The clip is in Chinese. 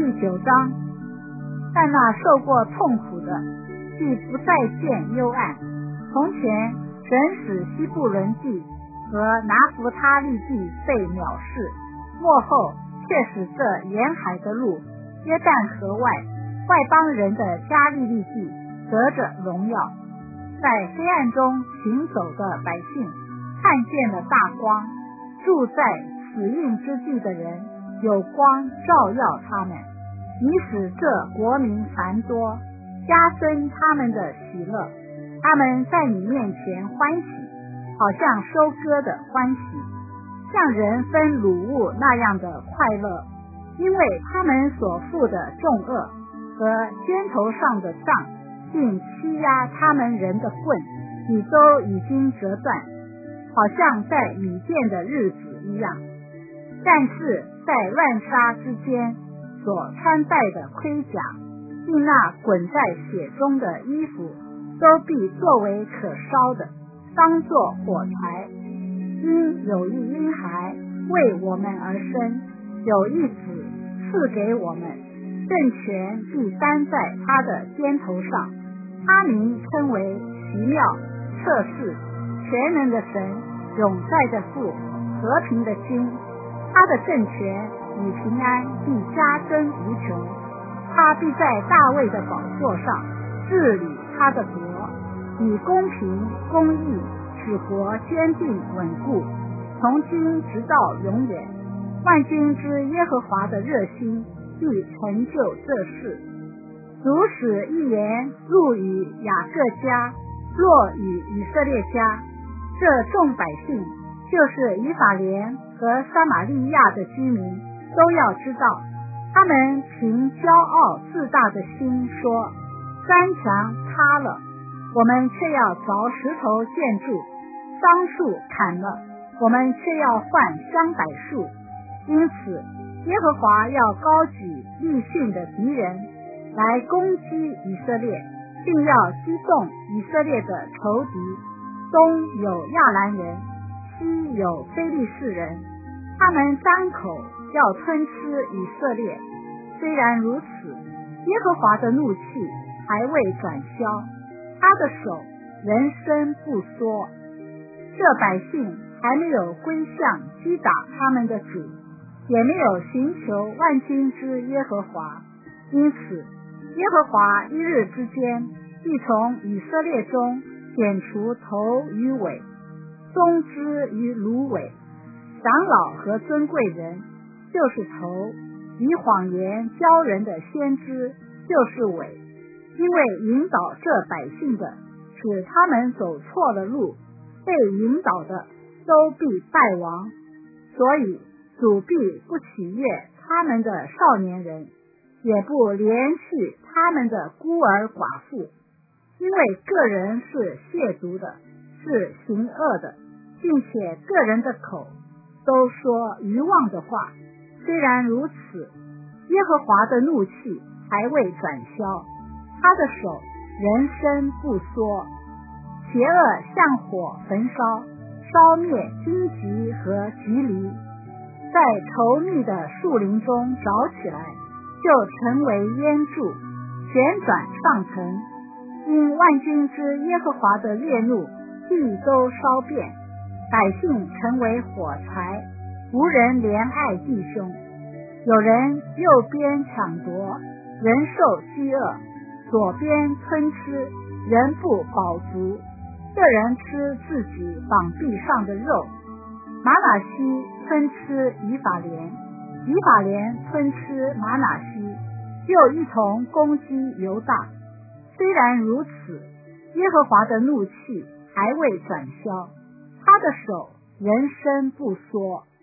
9章。但那受过痛苦的，既不再见幽暗。从前神使西布伦地和拿弗他利地被藐视，末后却使这沿海的路，约旦河外邦人的加利利地得着荣耀。在黑暗中行走的百姓看见了大光，住在死荫之地的人有光照耀他们。你使这国民繁多，加增他们的喜乐。他们在你面前欢喜，好像收割的欢喜，像人分掳物那样的快乐。因为他们所负的重恶和肩头上的杖，并欺压他们人的棍，你都已经折断，好像在米甸的日子一样。但是在乱杀之间所穿戴的盔甲，并那滚在血中的衣服，都必作为可烧的，当作火柴。因有一婴孩为我们而生，有一子赐给我们，政权必担在他的肩头上。他名称为奇妙、测试、全能的神，永在的父，和平的君。他的政权与平安必加增无穷。他必在大卫的宝座上治理他的国，以公平公义使国坚定稳固，从今直到永远。万军之耶和华的热心必成就这事。主使一言入于雅各家，落于以色列家。这众百姓，就是以法莲和撒玛利亚的居民，都要知道，他们凭骄傲自大的心说，山墙塌了，我们却要凿石头建筑；桑树砍了，我们却要换香柏树。因此耶和华要高举利汛的敌人来攻击以色列，并要激动以色列的仇敌。东有亚兰人，西有非利士人，他们张口要吞吃以色列。虽然如此，耶和华的怒气还未转消，他的手仍伸不缩。这百姓还没有归向击打他们的主，也没有寻求万军之耶和华。因此耶和华一日之间必从以色列中剪除头与尾，松枝与芦苇。长老和尊贵人就是头，以谎言教人的先知就是尾。因为引导这百姓的，使他们走错了路，被引导的都必败亡。所以主必不喜悦他们的少年人，也不怜恤他们的孤儿寡妇。因为个人是亵渎的，是行恶的，并且个人的口都说愚妄的话。虽然如此，耶和华的怒气还未转消，他的手仍伸不缩。邪恶像火焚烧，烧灭荆棘和棘藜，在稠密的树林中着起来，就成为烟柱，旋转上腾。因万军之耶和华的烈怒，地都烧遍，百姓成为火柴，无人怜爱弟兄。有人右边抢夺，人受饥饿；左边吞吃，人不饱足。这人吃自己膀臂上的肉。玛拿西吞吃以法莲，以法莲吞吃玛拿西，又一同攻击犹大。虽然如此，耶和华的怒气还未转消，他的手仍伸不缩。